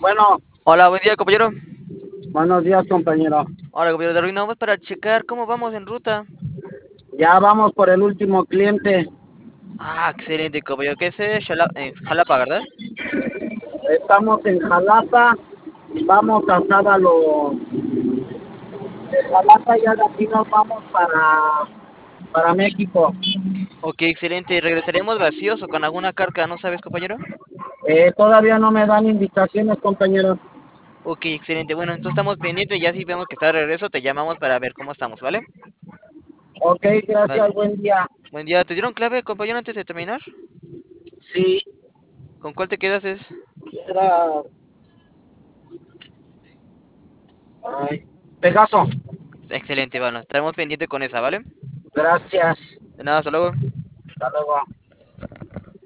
Bueno, Hola, buen día, compañero. buenos días, compañero. Hola, compañero. Terminamos para checar cómo vamos en ruta. Ya vamos por el último cliente. Ah, excelente, compañero. ¿Qué es en Jalapa, verdad? Estamos en Jalapa. Vamos a Sábalo. De Jalapa ya de aquí nos vamos para México. Ok, excelente. ¿Regresaremos vacíos o con alguna carga, no sabes, compañero? Todavía no me dan indicaciones, compañero. Ok, excelente. Bueno, entonces estamos pendientes. Ya si vemos que está de regreso, te llamamos para ver cómo estamos, ¿vale? Ok, Vale. gracias, buen día. Buen día. ¿Te dieron clave, compañero, antes de terminar? Sí, ¿Con cuál te quedas? era... Ay, Pegaso. Excelente, bueno. Estaremos pendientes con esa, ¿vale? Gracias. De nada, hasta luego. Hasta luego.